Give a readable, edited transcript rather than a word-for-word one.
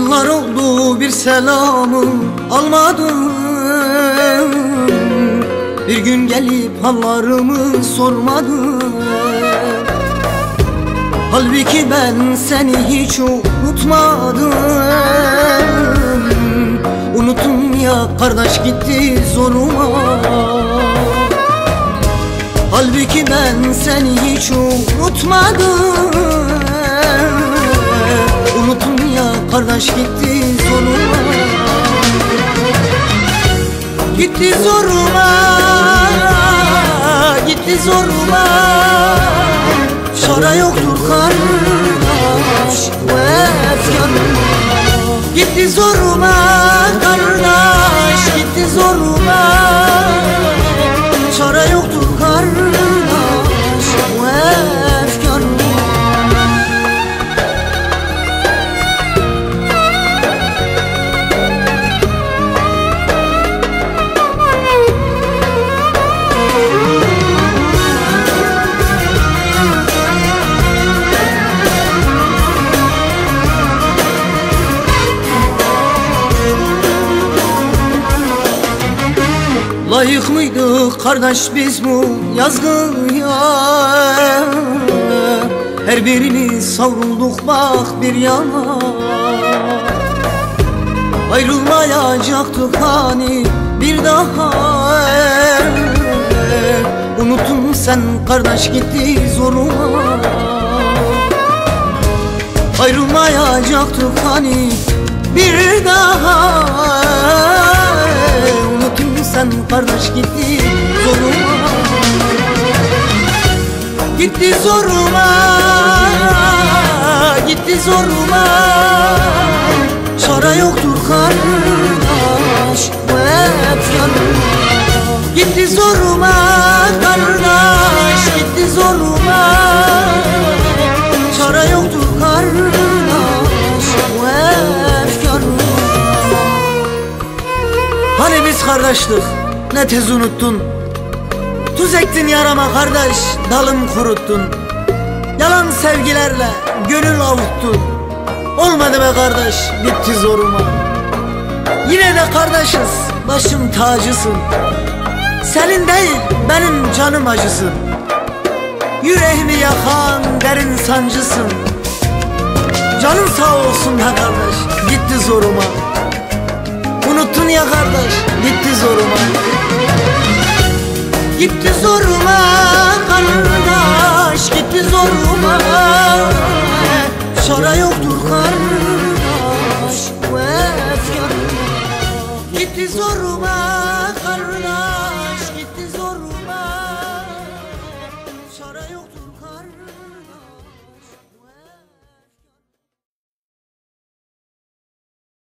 Yıllar oldu bir selamı almadım, bir gün gelip hallarımı sormadın. Halbuki ben seni hiç unutmadım. Unuttum ya kardeş, gitti zoruma. Halbuki ben seni hiç unutmadım. Unuttum ya kardeş, gitti zoruma. Gitti zoruma, gitti zoruma. Çare yoktur kardeş bu efkarıma. Gitti zoruma kardeş, gitti zoruma. Çare yoktur kardeş bu efkarıma. Layık mıydık kardeş biz bu yazgıya? Her birimiz savrulduk bak bir yana. Ayrılmayacaktık hani bir daha. Unuttum sen kardeş, gitti zoruma. Ayrılmayacaktık hani bir daha. Sen kardeş, gitti zoruma. Gitti zoruma, gitti zoruma. Çare yoktur kardeş bu efkarıma. Gitti zoruma kardeş, gitti zoruma. Çare yoktur kardeş bu efkarıma. Hani biz kardeştik, ne tez unuttun. Tuz ektin yarama kardeş, dalım kuruttun. Yalan sevgilerle gönül avuttun. Olmadı be kardeş, bitti zoruma. Yine de kardeşiz, başım tacısın. Senin değil benim canım acısın. Yüreğimi yakan derin sancısın. Canın sağ olsun be kardeş, gitti zoruma. Unuttun ya kardeş, gitti zoruma. Gitti zoruma kardeş, gitti zoruma. Çare yoktur kardeş bu efkarıma. Gitti zoruma.